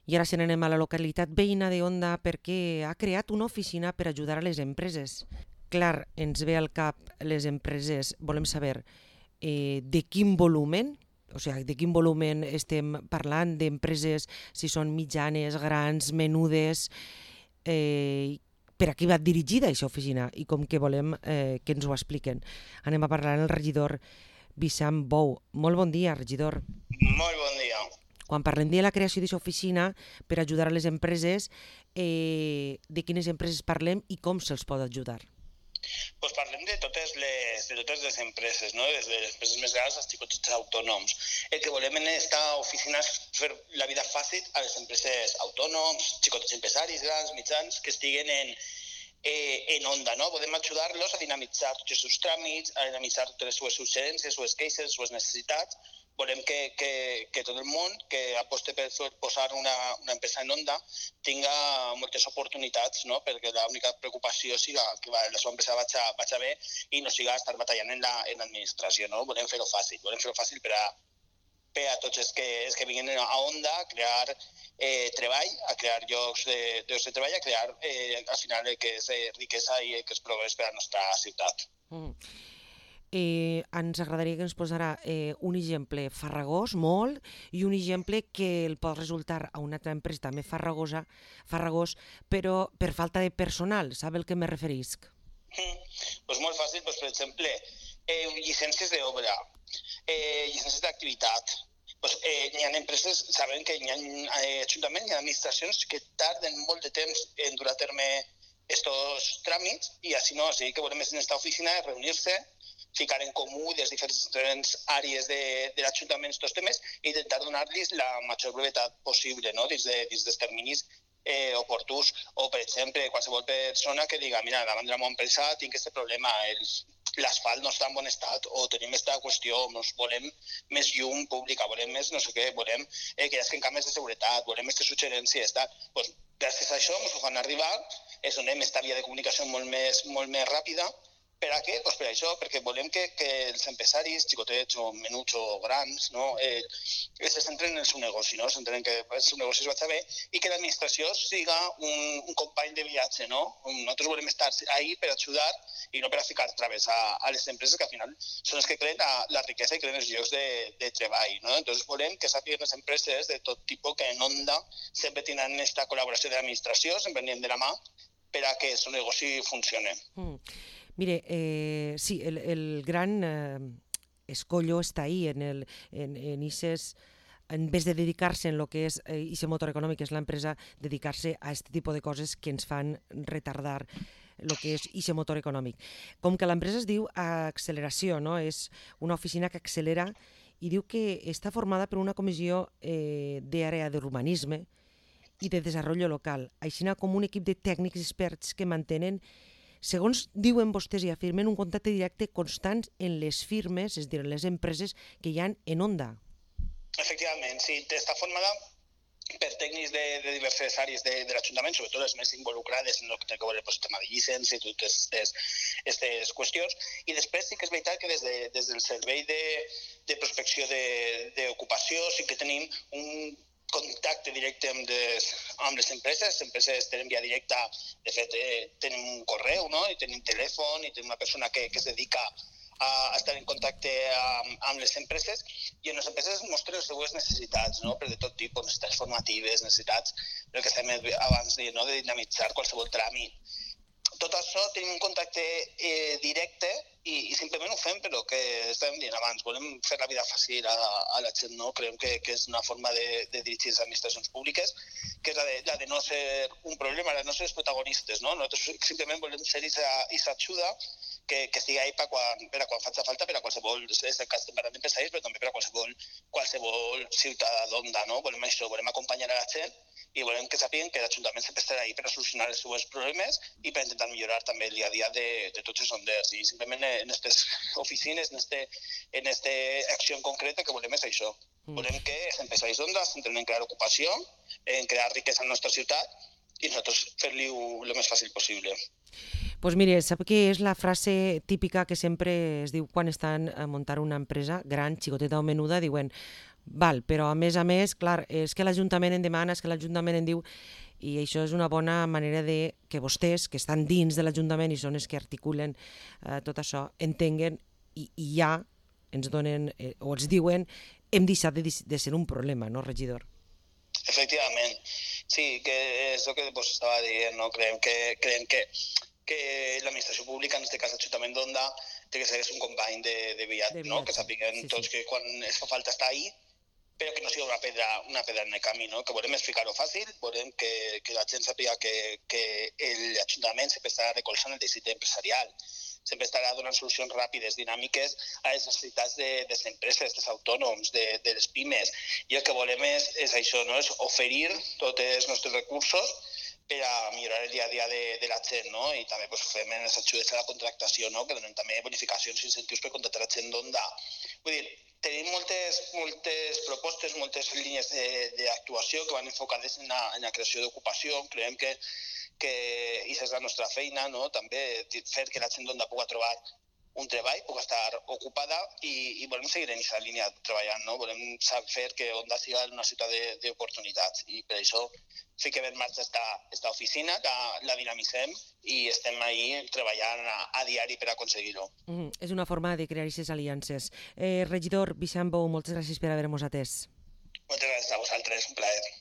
I ara se n'anem a la localitat veïna de Onda perquè ha creat una oficina per ajudar a les empreses. Clar, ens ve al cap les empreses, volem saber de quin volumen, o sigui, de quin volumen estem parlant d'empreses, si són mitjanes, grans, menudes, per a qui va dirigida aquesta oficina i com que volem que ens ho expliquen. Anem a parlar amb el regidor Vicent Bou. Molt bon dia, regidor. Molt bon dia. Quan parlem de la creació d'aquesta oficina per ajudar a les empreses, de quines empreses parlem i com se'ls pot ajudar? Pues parlem de totes les empreses, no? Des de les empreses més grans als xicotets autònoms. El que volem en esta oficina és fer la vida fàcil a les empreses autònoms, xicotets empresaris grans, mitjans, que estiguen en Onda, no? Podem ajudar-los a dinamitzar tots els seus tràmits, a dinamitzar totes les seves suggerències, les seves queixes, les seves necessitats. Volem que tot el món que aposte per posar una empresa en Onda tinga moltes oportunitats, no? Perquè l'única preocupació siga que la seva empresa vagi bé i no siga estar batallant en l'administració, no? Volem fer-ho fàcil per a tots els que vinguin a Onda a crear treball, a crear llocs de treball, a crear al final que és riquesa i que és progrés per a la nostra ciutat. Ens agradaria que ens posara un exemple farragós, molt, i un exemple que el pot resultar a una altra empresa també farragós, però per falta de personal, sap el que me referisc? Pues molt fàcil, pues, per exemple, llicències d'obra, llicències d'activitat. Pues, hi ha empreses, sabem que hi ha ajuntaments, hi ha administracions que tarden molt de temps en dur a terme estos tràmits i així no, així que volem en aquesta oficina reunir-se, ficar en comú des diferents àrees de l'Ajuntament aquests temes i intentar donar-los la major brevetat possible, no? Dins dels terminis oportuns. O, per exemple, qualsevol persona que diga mira, davant de la meva empresa tinc aquest problema, l'asfalt no està en bon estat o tenim aquesta qüestió, volem més llum pública, volem més no sé què, volem que hi hagi càmeres de seguretat, volem aquestes suggerències, pues, gràcies a això ens ho fan arribar, és donem aquesta via de comunicació molt més ràpida. Per a què? Pues per això, perquè volem que els empresaris, xicotets o menuts o grans, no, se centren en el seu negoci, no? Se centren que el seu negoci es vagi bé i que l'administració siga un company de viatge, no? Nosaltres volem estar ahí per ajudar i no per a ficar traves a les empreses que al final són les que creen la riquesa i creen els llocs de treball, no? Entonces volem que sàpiguen les empreses de tot tipus que en Onda sempre tenen aquesta col·laboració de l'administració, sempre anem de la mà per a que el seu negoci funcione. Mire, sí, el gran escollo està ahí en ICES, en vez de dedicar-se en lo que és ICE Motor Econòmic, que és l'empresa, dedicar-se a aquest tipus de coses que ens fan retardar el que és ICE Motor Econòmic. Com que l'empresa es diu Acceleració, no? És una oficina que accelera i diu que està formada per una comissió d'àrea d'urbanisme i de desenvolupament local, així com un equip de tècnics experts que mantenen, segons diuen vostès i afirmen, un contacte directe constant en les firmes, és a dir, en les empreses que hi ha en Onda. Efectivament, sí, està formada per tècnics de diverses àrees de l'Ajuntament, sobretot les més involucrades en el que té a veure el tema de llicències i totes aquestes qüestions. I després sí que és veritat que des del servei de prospecció d'ocupació sí que tenim un contacte directe amb les empreses tenen via directa, de fet tenim un correu, no? I tenim telèfon i tenim una persona que es dedica a estar en contacte amb les empreses i en les empreses mostren les seues necessitats, no? Per de tot tipus, necessitats formatives, necessitats del que estem abans de dinamitzar qualsevol tràmit. Tot això tenim un contacte directe i simplement ho fem per el que estàvem dient abans. Volem fer la vida fàcil a la gent, no? Creiem que és una forma de dirigir les administracions públiques, que és la de no ser un problema, la de no ser els protagonistes, no? Nosaltres simplement volem ser aquesta ajuda que estigui ahí per a quan faci falta, per a qualsevol, és el cas parlant d'empresaris, però també per a qualsevol ciutadà d'Onda, no? Volem això, volem acompanyar a la gent i volem que sàpiguen que l'Ajuntament sempre estarà ahí per a solucionar els seus problemes i per intentar millorar també el dia a dia de tots els onders. I simplement en aquestes oficines, en aquesta acció en concreta, que volem és això. Volem que els empresaris d'Onda s'entren en crear ocupació, en crear riquesa en la nostra ciutat i nosaltres fer-li el més fàcil possible. Pues mire, sap que és la frase típica que sempre es diu quan estan a muntar una empresa gran, xicoteta o menuda, diuen Val, però a més, clar, és que l'Ajuntament en demana, és que l'Ajuntament en diu, i això és una bona manera de que vostès, que estan dins de l'Ajuntament i són els que articulen tot això, entenguen i ja ens donen, o els diuen, hem deixat de ser un problema, no, regidor? Efectivament, sí, que és el que vos estava dient, no? Creiem que l'administració pública, en aquest cas l'Ajuntament d'Onda, té que ser un company de viatge, De no? Que viatge, sàpiguen sí, sí. tots que quan es fa falta estar ahí, però que no sigui una pedra en el camí, no? Que volem explicar-ho fàcil, volem que la gent sàpiga que l'Ajuntament sempre estarà recolzant el teixit empresarial, sempre estarà donant solucions ràpides, dinàmiques a les necessitats de les empreses, dels autònoms, de les pimes. I el que volem és això, no? És oferir tots els nostres recursos per a millorar el dia a dia de la gent, no? I també pues, fem les ajudes a la contractació, no? Que donem també bonificacions i incentius per contractar la gent d'Onda. Vull dir, tenim moltes propostes, moltes línies d'actuació que van enfocades en la creació d'ocupació. Creiem que això és la nostra feina, no? També fer que la gent d'Onda pugui trobar un treball, puc estar ocupada i volem seguir en aquesta línia treballant, no? Volem fer que Onda siga una ciutat d'oportunitats i per això fiquem en marxa esta oficina, la dinamitzem i estem ahí treballant a diari per aconseguir-ho. És una forma de crear aquestes aliances. Regidor Vicent Bou, moltes gràcies per haver-nos atès. Moltes gràcies a vosaltres, un plaer.